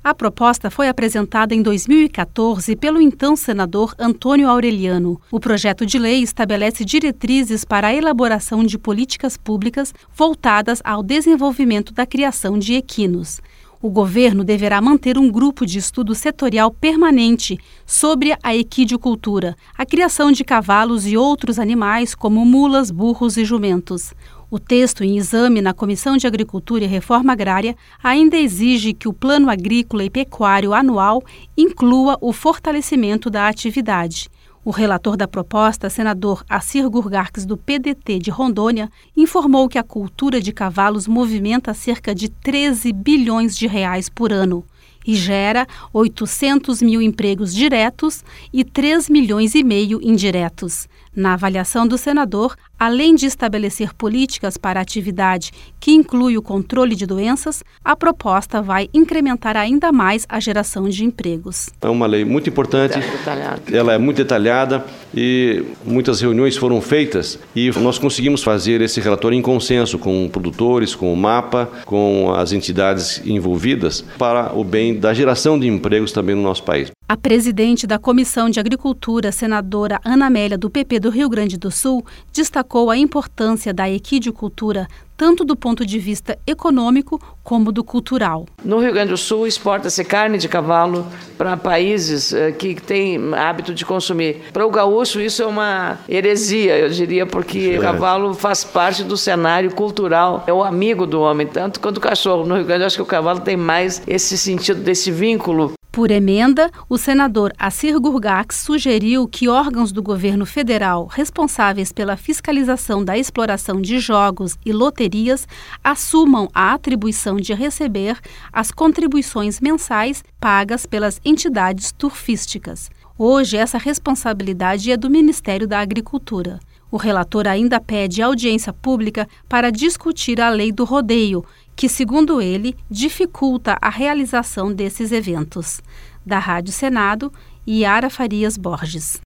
A proposta foi apresentada em 2014 pelo então senador Antônio Aureliano. O projeto de lei estabelece diretrizes para a elaboração de políticas públicas voltadas ao desenvolvimento da criação de equinos. O governo deverá manter um grupo de estudo setorial permanente sobre a equidicultura, a criação de cavalos e outros animais como mulas, burros e jumentos. O texto em exame na Comissão de Agricultura e Reforma Agrária ainda exige que o Plano Agrícola e Pecuário Anual inclua o fortalecimento da atividade. O relator da proposta, senador Assir Gurgarques, do PDT de Rondônia, informou que a cultura de cavalos movimenta cerca de 13 bilhões de reais por ano e gera 800 mil empregos diretos e 3,5 milhões indiretos. Na avaliação do senador, além de estabelecer políticas para a atividade que inclui o controle de doenças, a proposta vai incrementar ainda mais a geração de empregos. É uma lei muito importante, ela é muito detalhada e muitas reuniões foram feitas e nós conseguimos fazer esse relatório em consenso com produtores, com o MAPA, com as entidades envolvidas para o bem da geração de empregos também no nosso país. A presidente da Comissão de Agricultura, senadora Ana Amélia, do PP do Rio Grande do Sul, destacou a importância da equidicultura, tanto do ponto de vista econômico como do cultural. No Rio Grande do Sul, exporta-se carne de cavalo para países que têm hábito de consumir. Para o gaúcho, isso é uma heresia, eu diria, porque o cavalo faz parte do cenário cultural, é o amigo do homem, tanto quanto o cachorro. No Rio Grande, eu acho que o cavalo tem mais esse sentido, desse vínculo. Por emenda, o senador Assir Gurgarques sugeriu que órgãos do governo federal responsáveis pela fiscalização da exploração de jogos e loterias assumam a atribuição de receber as contribuições mensais pagas pelas entidades turfísticas. Hoje, essa responsabilidade é do Ministério da Agricultura. O relator ainda pede audiência pública para discutir a lei do rodeio, que, segundo ele, dificulta a realização desses eventos. Da Rádio Senado, Yara Farias Borges.